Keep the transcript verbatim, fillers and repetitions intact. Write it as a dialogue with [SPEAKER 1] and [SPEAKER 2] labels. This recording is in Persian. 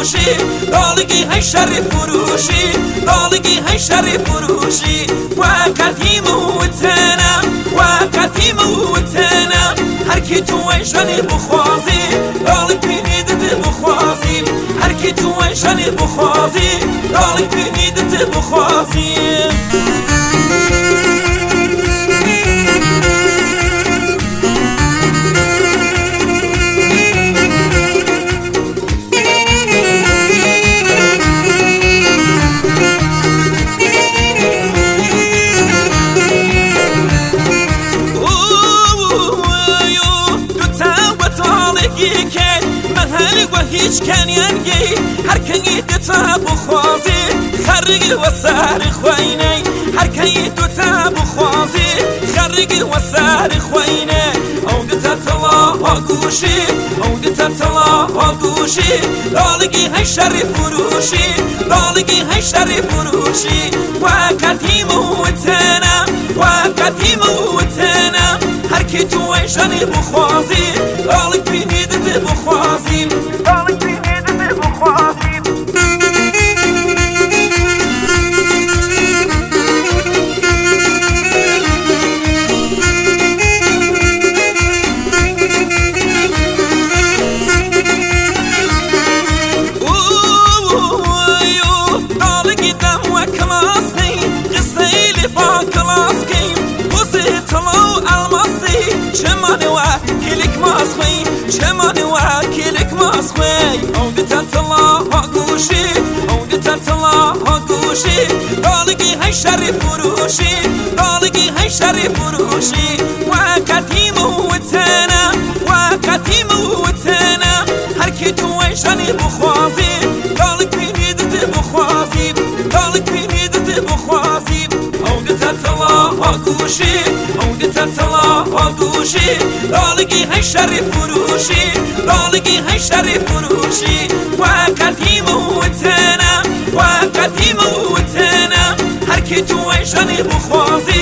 [SPEAKER 1] فروشی دالگی های شری فروشی دالگی های شری فروشی وقتی موتنم وقتی موتنم هر کی تو ایشانی بخوازی دالگ بینیدت بخوازی هر کی تو ایشانی بخوازی دالگ بینیدت بخوازی هیچ کنیانگی هر کنی دوتا بخوازی خرگی و سر خوینه هر کنی دوتا بخوازی خرگی و سر خوینه او دوتا طلا ها گوشی او دوتا طلا ها گوشی دالگی های شری فروشی دالگی های شری فروشی وقتی موتنم وقتی موتنم هر کی تو ایشانی بخوازی دالگ بینیدت بخوازی دالگ بینیدت بخوازی دالگی دم و کلاسی قصه لی با کلاسی بوزی طلا الماسی چمانی و کلیک ماسخی چمانی و کلیک ماسخی او دوتا طلا ها گوشی او دوتا طلا ها گوشی دالگی های شری فروشی دالگی های شری فروشی وقتی موتنم وقتی موتنم هر کی تو ایشانی بخوازی دالگ بینیدت بخوازی دالگ بینیدت بخوازی او دوتا طلا ها گوشی او دوتا طلا ها گوشی دالگی های شری فروشی دالگی های شری فروشی وقتی موتنم وقتی موتنم هر کی تو ایشانی بخوازی